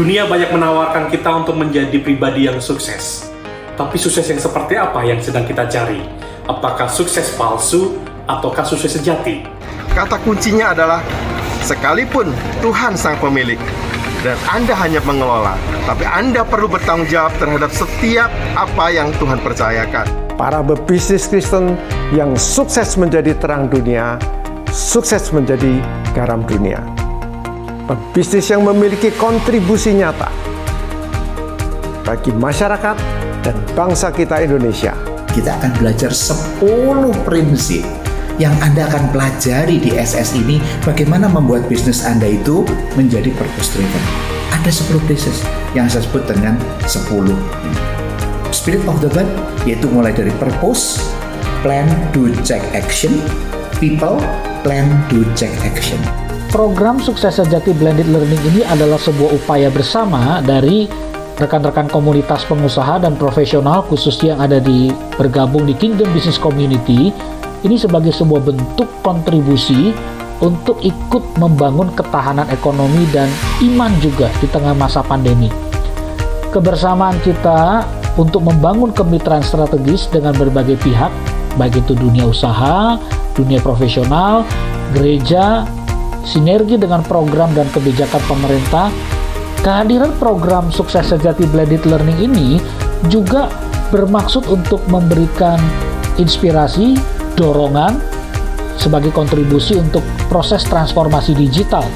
Dunia banyak menawarkan kita untuk menjadi pribadi yang sukses. Tapi sukses yang seperti apa yang sedang kita cari? Apakah sukses palsu ataukah sukses sejati? Kata kuncinya adalah, sekalipun Tuhan sang pemilik dan Anda hanya pengelola, tapi Anda perlu bertanggung jawab terhadap setiap apa yang Tuhan percayakan. Para pebisnis Kristen yang sukses menjadi terang dunia, sukses menjadi garam dunia. Pebisnis yang memiliki kontribusi nyata bagi masyarakat dan bangsa kita Indonesia. Kita akan belajar 10 prinsip yang Anda akan pelajari di SS ini, bagaimana membuat bisnis Anda itu menjadi purpose driven. Ada 10 prinsip yang saya sebut dengan 10 Spirit of the God, yaitu mulai dari purpose, plan, do, check, action, people, plan, do, check, action. Program Sukses Sejati Blended Learning ini adalah sebuah upaya bersama dari rekan-rekan komunitas pengusaha dan profesional khususnya yang ada bergabung di Kingdom Business Community. Ini sebagai sebuah bentuk kontribusi untuk ikut membangun ketahanan ekonomi dan iman juga di tengah masa pandemi. Kebersamaan kita untuk membangun kemitraan strategis dengan berbagai pihak, baik itu dunia usaha, dunia profesional, gereja, sinergi dengan program dan kebijakan pemerintah. Kehadiran program Sukses Sejati Blended Learning ini juga bermaksud untuk memberikan inspirasi, dorongan sebagai kontribusi untuk proses transformasi digital.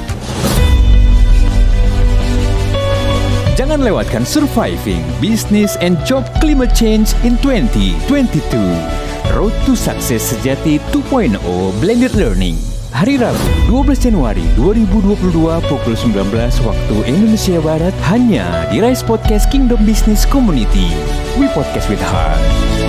Jangan lewatkan Surviving Business and Job Climate Change in 2022. Road to Success Sejati 2.0 Blended Learning. Hari Rabu, 12 Januari 2022 pukul 19 waktu Indonesia Barat hanya di Rise Podcast Kingdom Business Community. We podcast with heart.